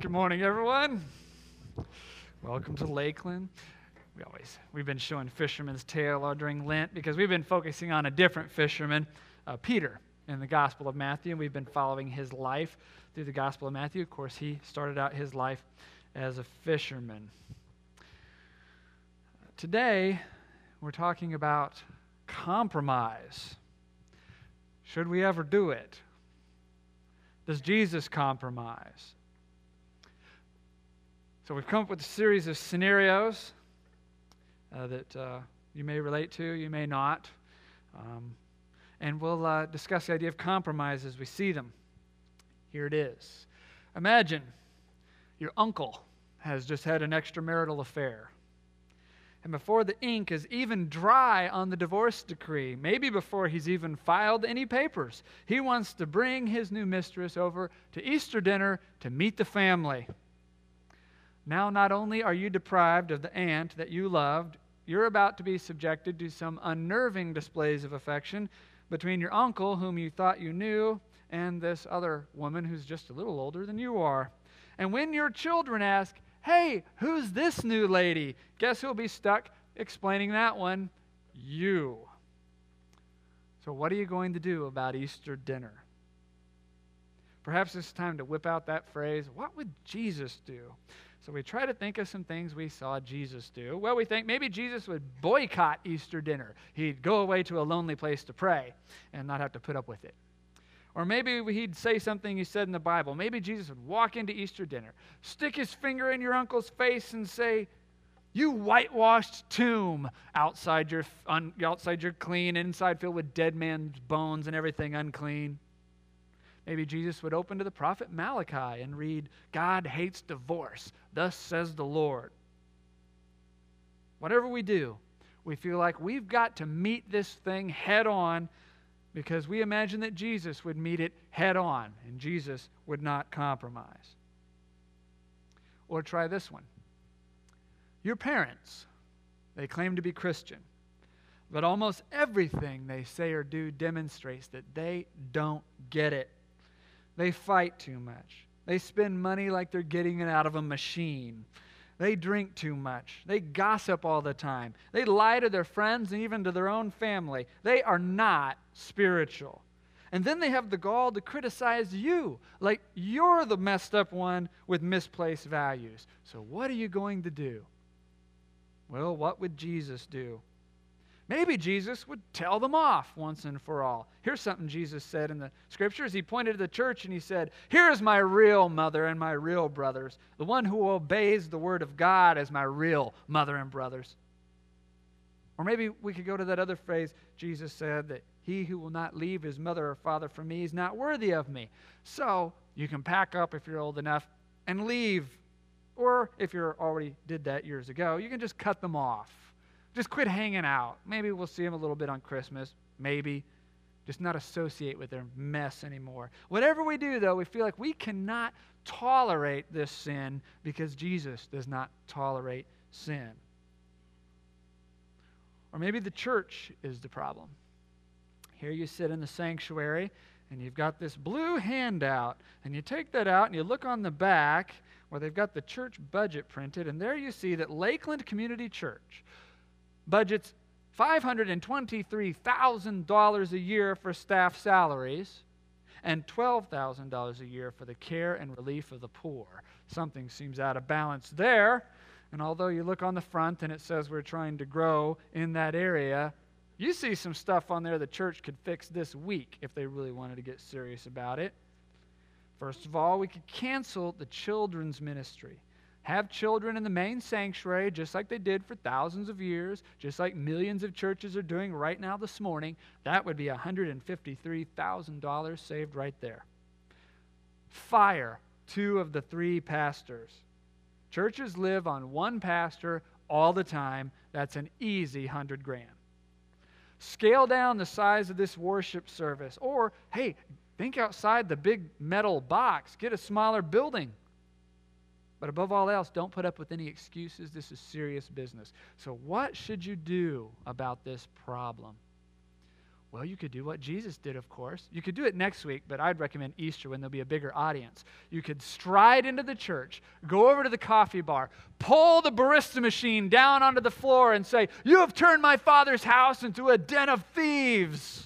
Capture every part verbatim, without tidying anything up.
Good morning, everyone. Welcome to Lakeland. We always, we've been showing Fisherman's Tale during Lent because we've been focusing on a different fisherman, uh, Peter, in the Gospel of Matthew. And we've been following his life through the Gospel of Matthew. Of course, he started out his life as a fisherman. Today, we're talking about compromise. Should we ever do it? Does Jesus compromise? So we've come up with a series of scenarios uh, that uh, you may relate to, you may not. Um, and we'll uh, discuss the idea of compromise as we see them. Here it is. Imagine your uncle has just had an extramarital affair. And before the ink is even dry on the divorce decree, maybe before he's even filed any papers, he wants to bring his new mistress over to Easter dinner to meet the family. Now, not only are you deprived of the aunt that you loved, you're about to be subjected to some unnerving displays of affection between your uncle, whom you thought you knew, and this other woman who's just a little older than you are. And when your children ask, "Hey, who's this new lady?" guess who'll be stuck explaining that one? You. So what are you going to do about Easter dinner? Perhaps it's time to whip out that phrase, what would Jesus do? So we try to think of some things we saw Jesus do. Well, we think maybe Jesus would boycott Easter dinner. He'd go away to a lonely place to pray and not have to put up with it. Or maybe he'd say something he said in the Bible. Maybe Jesus would walk into Easter dinner, stick his finger in your uncle's face and say, "You whitewashed tomb, outside you're, un, outside you're clean, inside filled with dead man's bones and everything unclean." Maybe Jesus would open to the prophet Malachi and read, "God hates divorce, thus says the Lord." Whatever we do, we feel like we've got to meet this thing head on because we imagine that Jesus would meet it head on and Jesus would not compromise. Or try this one. Your parents, they claim to be Christian, but almost everything they say or do demonstrates that they don't get it. They fight too much. They spend money like they're getting it out of a machine. They drink too much. They gossip all the time. They lie to their friends and even to their own family. They are not spiritual. And then they have the gall to criticize you, like you're the messed up one with misplaced values. So what are you going to do? Well, what would Jesus do? Maybe Jesus would tell them off once and for all. Here's something Jesus said in the Scriptures. He pointed to the church and he said, "Here's my real mother and my real brothers. The one who obeys the word of God is my real mother and brothers." Or maybe we could go to that other phrase Jesus said, that he who will not leave his mother or father for me is not worthy of me. So you can pack up if you're old enough and leave. Or if you already did that years ago, you can just cut them off. Just quit hanging out. Maybe we'll see them a little bit on Christmas. Maybe. Just not associate with their mess anymore. Whatever we do, though, we feel like we cannot tolerate this sin because Jesus does not tolerate sin. Or maybe the church is the problem. Here you sit in the sanctuary, and you've got this blue handout, and you take that out, and you look on the back where they've got the church budget printed, and there you see that Lakeland Community Church budgets five hundred twenty-three thousand dollars a year for staff salaries and twelve thousand dollars a year for the care and relief of the poor. Something seems out of balance there. And although you look on the front and it says we're trying to grow in that area, you see some stuff on there the church could fix this week if they really wanted to get serious about it. First of all, we could cancel the children's ministry. Have children in the main sanctuary just like they did for thousands of years, just like millions of churches are doing right now this morning. That would be one hundred fifty-three thousand dollars saved right there. Fire two of the three pastors. Churches live on one pastor all the time. That's an easy hundred grand. Scale down the size of this worship service. Or, hey, think outside the big metal box. Get a smaller building. But above all else, don't put up with any excuses. This is serious business. So what should you do about this problem? Well, you could do what Jesus did, of course. You could do it next week, but I'd recommend Easter when there'll be a bigger audience. You could stride into the church, go over to the coffee bar, pull the barista machine down onto the floor and say, "You have turned my Father's house into a den of thieves."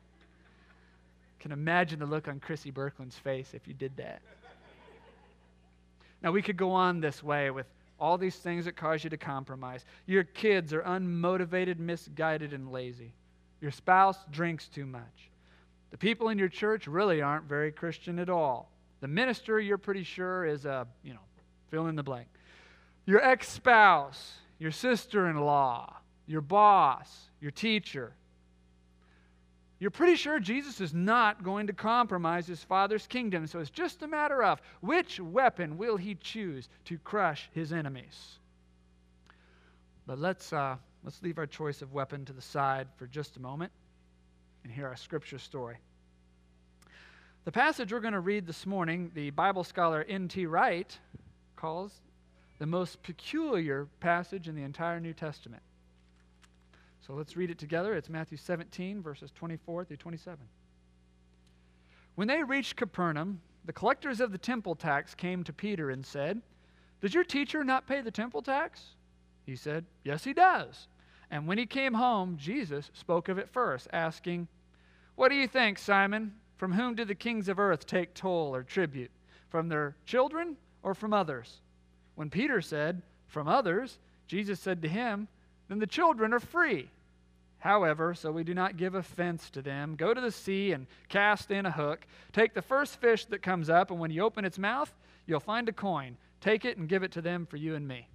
I can imagine the look on Chrissy Birkeland's face if you did that. Now, we could go on this way with all these things that cause you to compromise. Your kids are unmotivated, misguided, and lazy. Your spouse drinks too much. The people in your church really aren't very Christian at all. The minister, you're pretty sure, is a, you know, fill in the blank. Your ex-spouse, your sister-in-law, your boss, your teacher. You're pretty sure Jesus is not going to compromise his Father's kingdom, so it's just a matter of which weapon will he choose to crush his enemies. But let's... Uh, Let's leave our choice of weapon to the side for just a moment and hear our scripture story. The passage we're going to read this morning, the Bible scholar N T Wright calls the most peculiar passage in the entire New Testament. So let's read it together. It's Matthew seventeen, verses twenty-four through twenty-seven. When they reached Capernaum, the collectors of the temple tax came to Peter and said, "Does your teacher not pay the temple tax?" He said, "Yes, he does." And when he came home, Jesus spoke of it first, asking, "What do you think, Simon? From whom do the kings of earth take toll or tribute? From their children or from others?" When Peter said, "From others," Jesus said to him, "Then the children are free. However, so we do not give offense to them, go to the sea and cast in a hook. Take the first fish that comes up, and when you open its mouth, you'll find a coin. Take it and give it to them for you and me."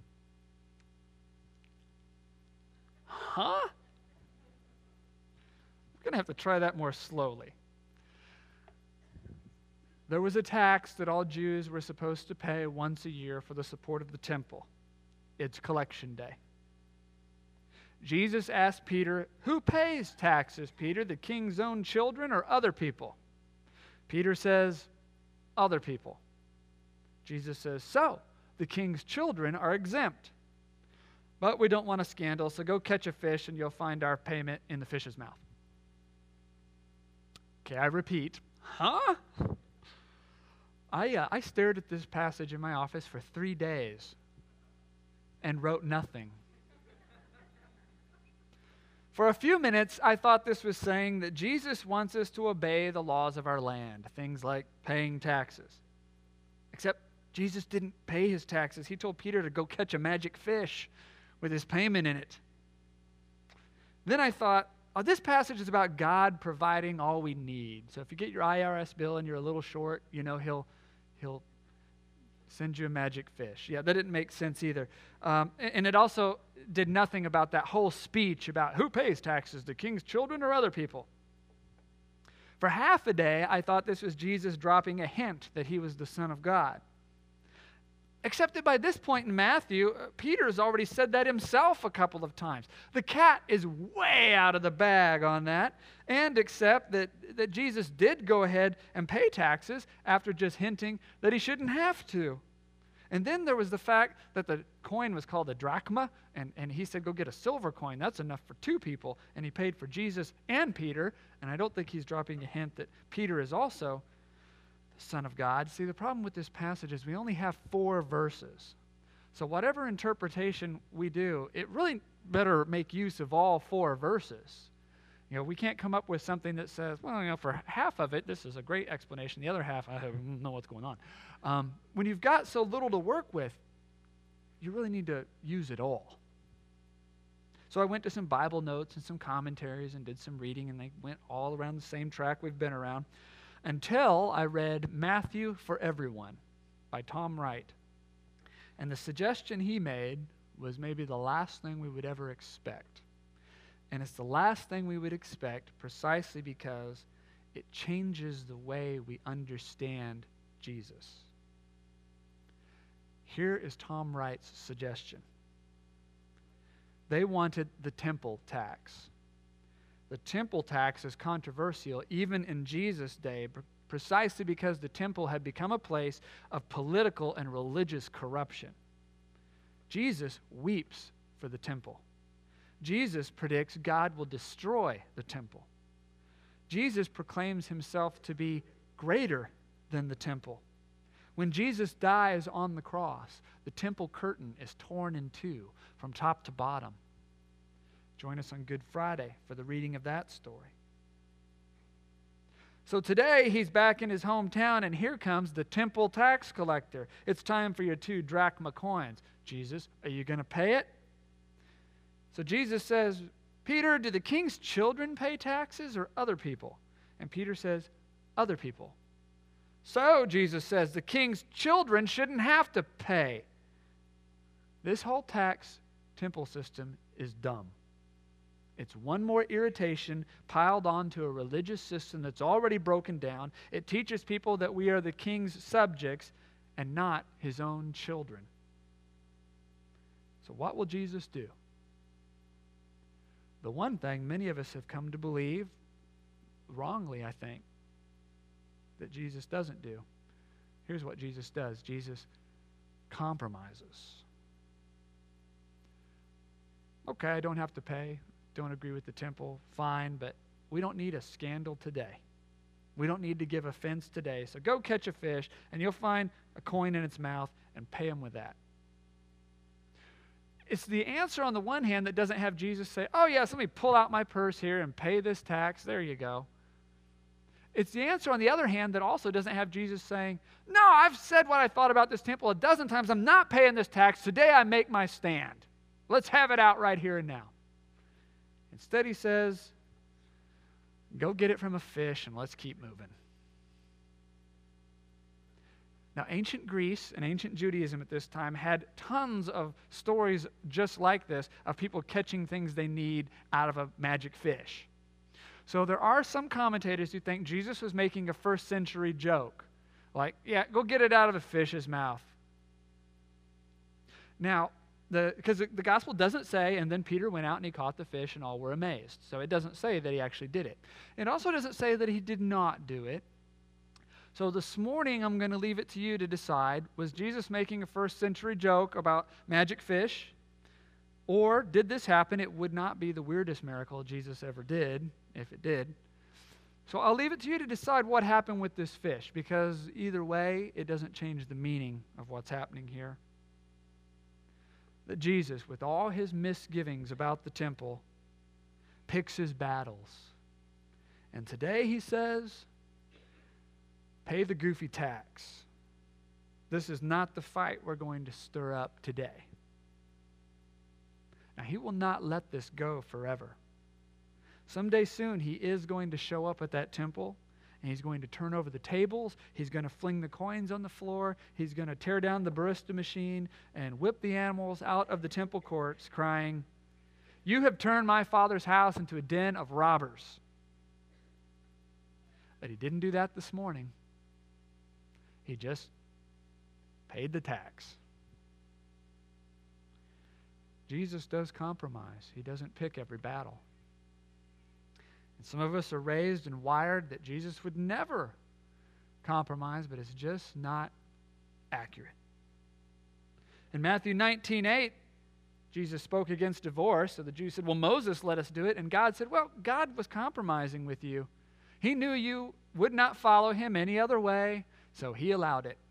Huh? I'm going to have to try that more slowly. There was a tax that all Jews were supposed to pay once a year for the support of the temple. It's collection day. Jesus asked Peter, "Who pays taxes, Peter, the king's own children or other people?" Peter says, "Other people." Jesus says, "So, the king's children are exempt. But we don't want a scandal, so go catch a fish and you'll find our payment in the fish's mouth." Okay, I repeat. Huh? I, uh, I stared at this passage in my office for three days and wrote nothing. For a few minutes, I thought this was saying that Jesus wants us to obey the laws of our land, things like paying taxes. Except Jesus didn't pay his taxes. He told Peter to go catch a magic fish with his payment in it. Then I thought, oh, this passage is about God providing all we need. So if you get your I R S bill and you're a little short, you know, he'll he'll send you a magic fish. Yeah, that didn't make sense either. Um, and, and it also did nothing about that whole speech about who pays taxes, the king's children or other people. For half a day, I thought this was Jesus dropping a hint that he was the Son of God. Except that by this point in Matthew, Peter has already said that himself a couple of times. The cat is way out of the bag on that. And except that, that Jesus did go ahead and pay taxes after just hinting that he shouldn't have to. And then there was the fact that the coin was called a drachma, and, and he said, go get a silver coin. That's enough for two people. And he paid for Jesus and Peter. And I don't think he's dropping a hint that Peter is also Son of God. See, the problem with this passage is we only have four verses. So whatever interpretation we do, it really better make use of all four verses. You know, we can't come up with something that says, well, you know, for half of it, this is a great explanation. The other half, I don't know what's going on. Um, when you've got so little to work with, you really need to use it all. So I went to some Bible notes and some commentaries and did some reading, and they went all around the same track we've been around, until I read Matthew for Everyone by Tom Wright. And the suggestion he made was maybe the last thing we would ever expect. And it's the last thing we would expect precisely because it changes the way we understand Jesus. Here is Tom Wright's suggestion. They wanted the temple tax. The temple tax is controversial even in Jesus' day, precisely because the temple had become a place of political and religious corruption. Jesus weeps for the temple. Jesus predicts God will destroy the temple. Jesus proclaims himself to be greater than the temple. When Jesus dies on the cross, the temple curtain is torn in two from top to bottom. Join us on Good Friday for the reading of that story. So today he's back in his hometown, and here comes the temple tax collector. It's time for your two drachma coins. Jesus, are you going to pay it? So Jesus says, Peter, do the king's children pay taxes or other people? And Peter says, other people. So, Jesus says, the king's children shouldn't have to pay. This whole tax temple system is dumb. It's one more irritation piled onto a religious system that's already broken down. It teaches people that we are the king's subjects and not his own children. So what will Jesus do? The one thing many of us have come to believe, wrongly I think, that Jesus doesn't do. Here's what Jesus does. Jesus compromises. Okay, I don't have to pay. Don't agree with the temple. Fine, but we don't need a scandal today. We don't need to give offense today. So go catch a fish, and you'll find a coin in its mouth and pay him with that. It's the answer on the one hand that doesn't have Jesus say, oh yes, let me pull out my purse here and pay this tax. There you go. It's the answer on the other hand that also doesn't have Jesus saying, no, I've said what I thought about this temple a dozen times. I'm not paying this tax. Today I make my stand. Let's have it out right here and now. Instead he says, go get it from a fish and let's keep moving. Now, ancient Greece and ancient Judaism at this time had tons of stories just like this of people catching things they need out of a magic fish. So there are some commentators who think Jesus was making a first century joke. Like, yeah, go get it out of a fish's mouth. Now, the because the, the gospel doesn't say, and then Peter went out and he caught the fish and all were amazed. So it doesn't say that he actually did it. It also doesn't say that he did not do it. So this morning, I'm going to leave it to you to decide, was Jesus making a first century joke about magic fish? Or did this happen? It would not be the weirdest miracle Jesus ever did, if it did. So I'll leave it to you to decide what happened with this fish, because either way, it doesn't change the meaning of what's happening here. That Jesus, with all his misgivings about the temple, picks his battles. And today he says, pay the goofy tax. This is not the fight we're going to stir up today. Now, he will not let this go forever. Someday soon, he is going to show up at that temple, and he's going to turn over the tables. He's going to fling the coins on the floor. He's going to tear down the barista machine and whip the animals out of the temple courts, crying, you have turned my father's house into a den of robbers. But he didn't do that this morning. He just paid the tax. Jesus does compromise. He doesn't pick every battle. And some of us are raised and wired that Jesus would never compromise, but it's just not accurate. In Matthew nineteen eight, Jesus spoke against divorce, so the Jews said, well, Moses let us do it, and God said, well, God was compromising with you. He knew you would not follow him any other way, so he allowed it.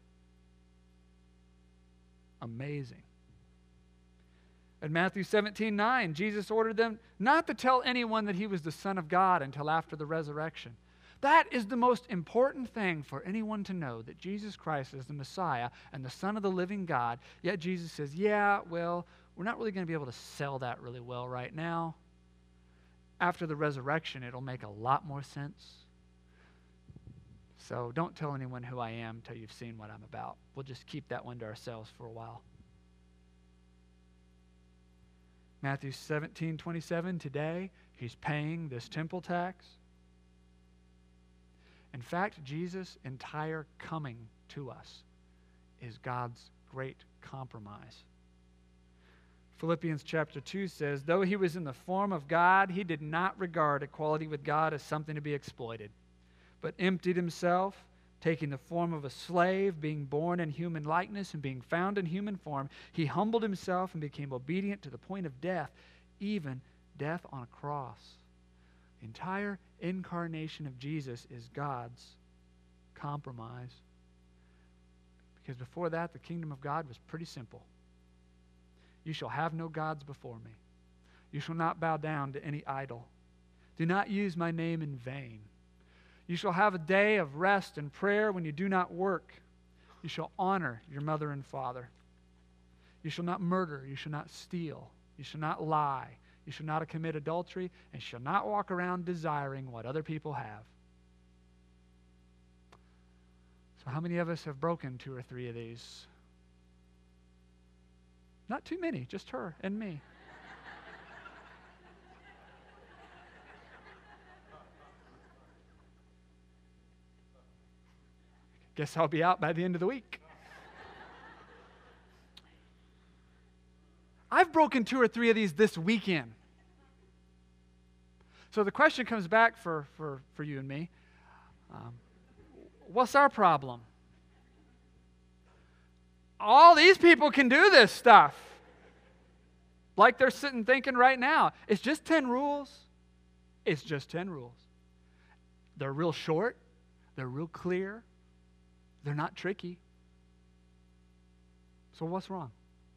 Amazing. In Matthew seventeen nine, Jesus ordered them not to tell anyone that he was the Son of God until after the resurrection. That is the most important thing for anyone to know, that Jesus Christ is the Messiah and the Son of the living God. Yet Jesus says, yeah, well, we're not really going to be able to sell that really well right now. After the resurrection, it'll make a lot more sense. So don't tell anyone who I am until you've seen what I'm about. We'll just keep that one to ourselves for a while. Matthew seventeen twenty-seven, today, he's paying this temple tax. In fact, Jesus' entire coming to us is God's great compromise. Philippians chapter two says, though he was in the form of God, he did not regard equality with God as something to be exploited, but emptied himself, taking the form of a slave, being born in human likeness, and being found in human form. He humbled himself and became obedient to the point of death, even death on a cross. entire incarnation of Jesus is God's compromise. Because before that, the kingdom of God was pretty simple. You shall have no gods before me. You shall not bow down to any idol. Do not use my name in vain. You shall have a day of rest and prayer when you do not work. You shall honor your mother and father. You shall not murder. You shall not steal. You shall not lie. You shall not commit adultery, and shall not walk around desiring what other people have. So how many of us have broken two or three of these? Not too many, just her and me. Guess I'll be out by the end of the week. I've broken two or three of these this weekend. So the question comes back for, for, for you and me. Um, what's our problem? All these people can do this stuff. Like they're sitting thinking right now. It's just ten rules. It's just ten rules. They're real short. They're real clear. They're not tricky. So what's wrong?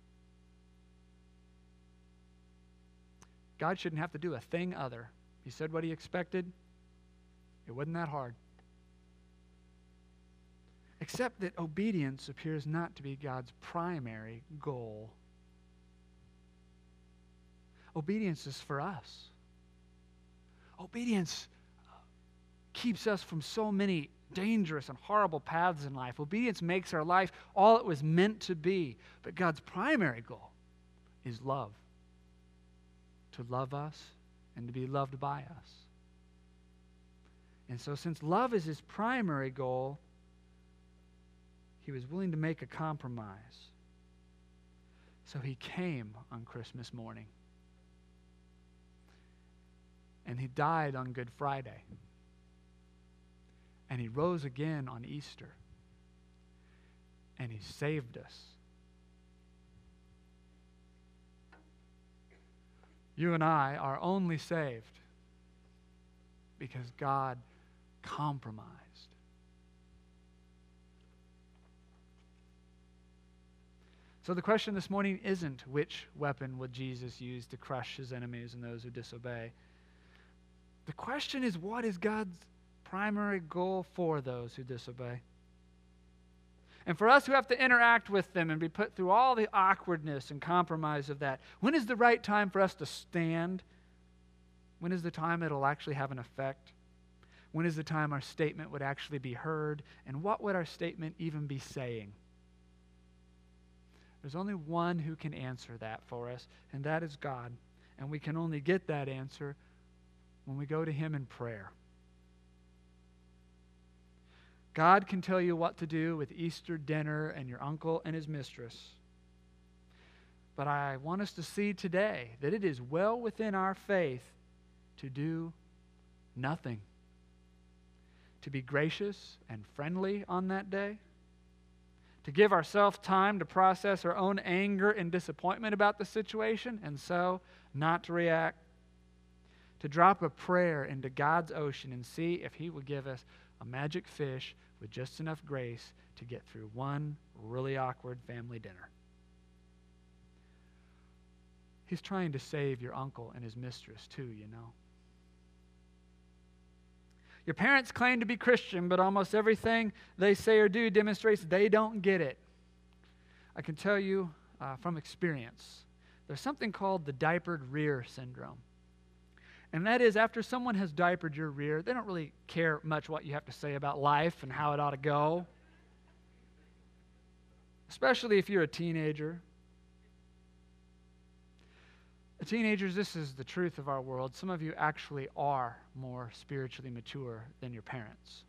God shouldn't have to do a thing other. He said what he expected. It wasn't that hard. Except that obedience appears not to be God's primary goal. Obedience is for us. Obedience keeps us from so many dangerous and horrible paths in life. Obedience makes our life all it was meant to be. But God's primary goal is love. To love us and to be loved by us. And so since love is his primary goal, he was willing to make a compromise. So he came on Christmas morning. And he died on Good Friday. And he rose again on Easter. And he saved us. You and I are only saved because God compromised. So the question this morning isn't which weapon would Jesus use to crush his enemies and those who disobey. The question is, what is God's primary goal for those who disobey? And for us who have to interact with them and be put through all the awkwardness and compromise of that, when is the right time for us to stand? When is the time it'll actually have an effect? When is the time our statement would actually be heard? And what would our statement even be saying? There's only one who can answer that for us, and that is God. And we can only get that answer when we go to him in prayer. God can tell you what to do with Easter dinner and your uncle and his mistress. But I want us to see today that it is well within our faith to do nothing. To be gracious and friendly on that day. To give ourselves time to process our own anger and disappointment about the situation, and so not to react. To drop a prayer into God's ocean and see if he will give us a magic fish with just enough grace to get through one really awkward family dinner. He's trying to save your uncle and his mistress too, you know. Your parents claim to be Christian, but almost everything they say or do demonstrates they don't get it. I can tell you uh, from experience, there's something called the diapered rear syndrome. And that is, after someone has diapered your rear, they don't really care much what you have to say about life and how it ought to go. Especially if you're a teenager. Teenagers, this is the truth of our world. Some of you actually are more spiritually mature than your parents.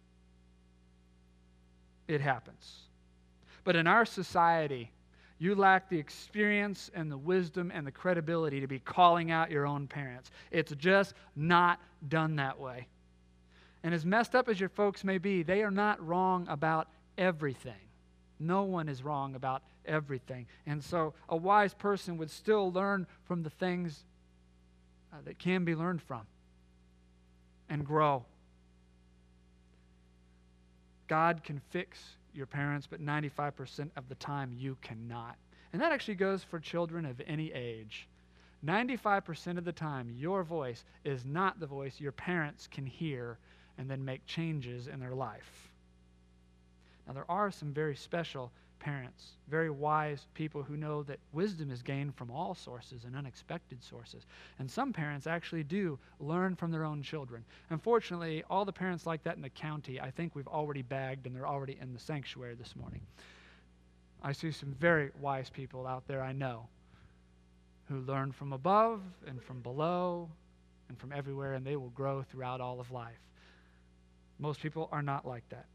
It happens. But in our society, you lack the experience and the wisdom and the credibility to be calling out your own parents. It's just not done that way. And as messed up as your folks may be, they are not wrong about everything. No one is wrong about everything. And so a wise person would still learn from the things uh, that can be learned from. and grow. God can fix your parents, but ninety-five percent of the time you cannot. And that actually goes for children of any age. ninety-five percent of the time, your voice is not the voice your parents can hear and then make changes in their life. Now, there are some very special parents, very wise people who know that wisdom is gained from all sources and unexpected sources. And some parents actually do learn from their own children. Unfortunately, all the parents like that in the county, I think we've already bagged and they're already in the sanctuary this morning. I see some very wise people out there I know who learn from above and from below and from everywhere, and they will grow throughout all of life. Most people are not like that.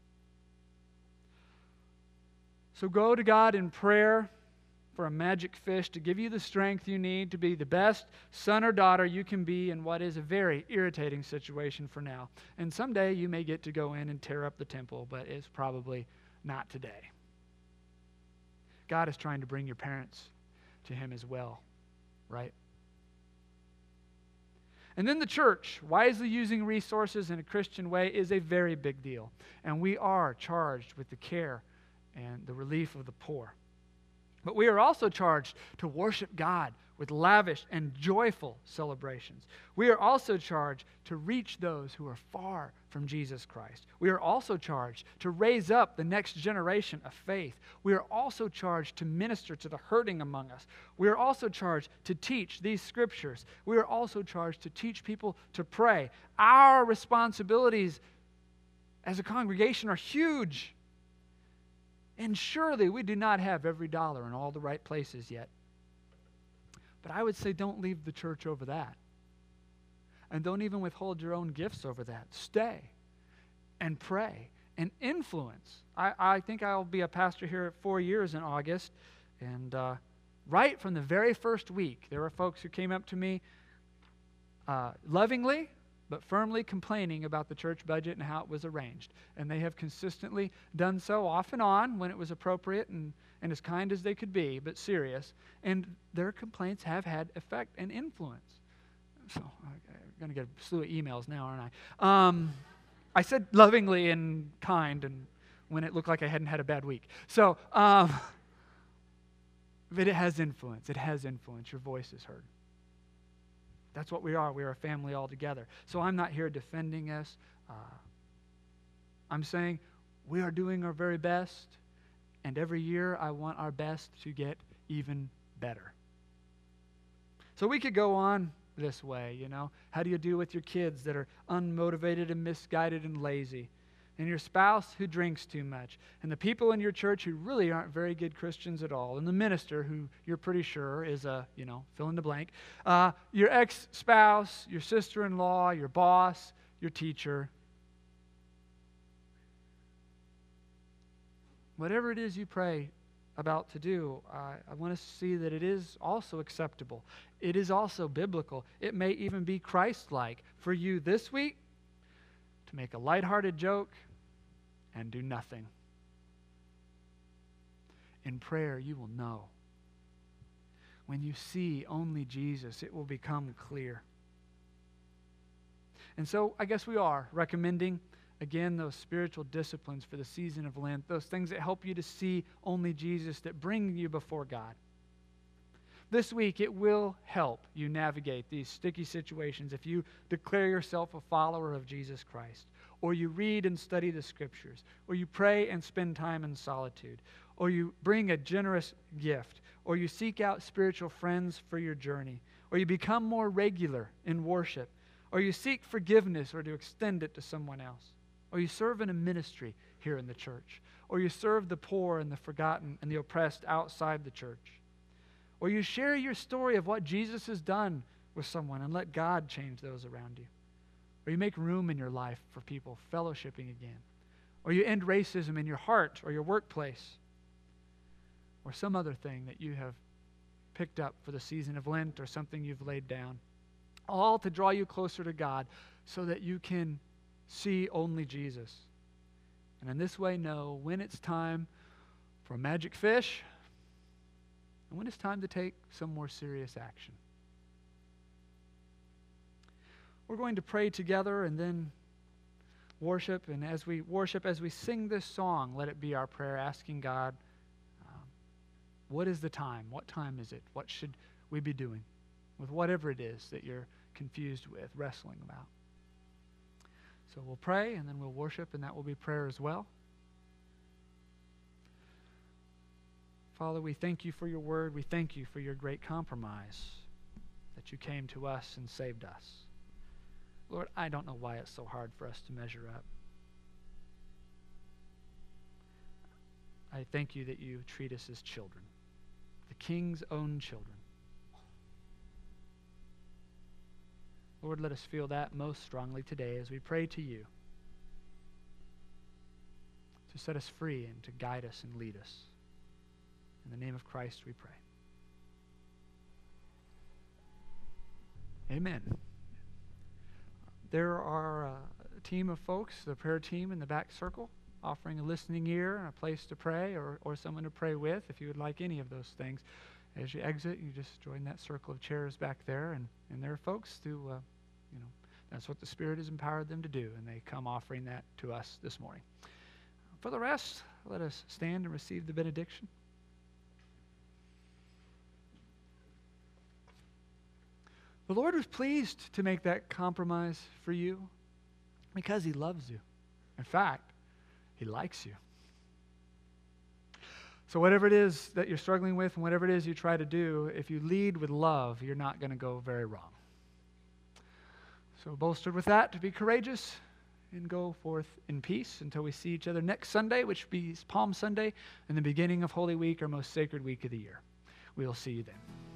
So go to God in prayer for a magic fish to give you the strength you need to be the best son or daughter you can be in what is a very irritating situation for now. And someday you may get to go in and tear up the temple, but it's probably not today. God is trying to bring your parents to Him as well, right? And then the church, wisely using resources in a Christian way, is a very big deal. And we are charged with the care and the relief of the poor. But we are also charged to worship God with lavish and joyful celebrations. We are also charged to reach those who are far from Jesus Christ. We are also charged to raise up the next generation of faith. We are also charged to minister to the hurting among us. We are also charged to teach these scriptures. We are also charged to teach people to pray. Our responsibilities as a congregation are huge. And surely we do not have every dollar in all the right places yet. But I would say don't leave the church over that. And don't even withhold your own gifts over that. Stay and pray and influence. I, I think I'll be a pastor here at four years in August. And uh, right from the very first week, there were folks who came up to me uh, lovingly, but firmly complaining about the church budget and how it was arranged. And they have consistently done so off and on when it was appropriate and, and as kind as they could be, but serious. And their complaints have had effect and influence. So I'm going to get a slew of emails now, aren't I? Um, I said lovingly and kind and when it looked like I hadn't had a bad week. So, um, but it has influence. It has influence. Your voice is heard. That's what we are. We are a family all together. So I'm not here defending us. Uh, I'm saying we are doing our very best, and every year I want our best to get even better. So we could go on this way, you know. How do you deal with your kids that are unmotivated and misguided and lazy? And your spouse who drinks too much, and the people in your church who really aren't very good Christians at all, and the minister who you're pretty sure is a, you know, fill in the blank, uh, your ex-spouse, your sister-in-law, your boss, your teacher. Whatever it is you pray about to do, uh, I want to see that it is also acceptable. It is also biblical. It may even be Christ-like for you this week to make a lighthearted joke and do nothing. In prayer, you will know. When you see only Jesus, it will become clear. And so I guess we are recommending, again, those spiritual disciplines for the season of Lent, those things that help you to see only Jesus, that bring you before God. This week, it will help you navigate these sticky situations if you declare yourself a follower of Jesus Christ, or you read and study the Scriptures, or you pray and spend time in solitude, or you bring a generous gift, or you seek out spiritual friends for your journey, or you become more regular in worship, or you seek forgiveness or to extend it to someone else, or you serve in a ministry here in the church, or you serve the poor and the forgotten and the oppressed outside the church, or you share your story of what Jesus has done with someone and let God change those around you. Or you make room in your life for people fellowshipping again. Or you end racism in your heart or your workplace. Or some other thing that you have picked up for the season of Lent or something you've laid down. All to draw you closer to God so that you can see only Jesus. And in this way know when it's time for a magic fish and when it's time to take some more serious action. we're going to pray together and then worship. And as we worship, as we sing this song, let it be our prayer, asking God, um, what is the time? What time is it? What should we be doing with whatever it is that you're confused with, wrestling about? So we'll pray, and then we'll worship, and that will be prayer as well. Father, we thank you for your word. We thank you for your great compromise, that you came to us and saved us. Lord, I don't know why it's so hard for us to measure up. I thank you that you treat us as children, the King's own children. Lord, let us feel that most strongly today as we pray to you to set us free and to guide us and lead us. In the name of Christ we pray. Amen. There are a team of folks, the prayer team in the back circle, offering a listening ear and a place to pray, or, or someone to pray with if you would like any of those things. As you exit, you just join that circle of chairs back there, and, and there are folks who, uh, you know, that's what the Spirit has empowered them to do, and they come offering that to us this morning. For the rest, let us stand and receive the benediction. The Lord was pleased to make that compromise for you because he loves you. In fact, he likes you. So whatever it is that you're struggling with and whatever it is you try to do, if you lead with love, you're not going to go very wrong. So bolstered with that, to be courageous and go forth in peace until we see each other next Sunday, which will be Palm Sunday and the beginning of Holy Week, our most sacred week of the year. We'll see you then.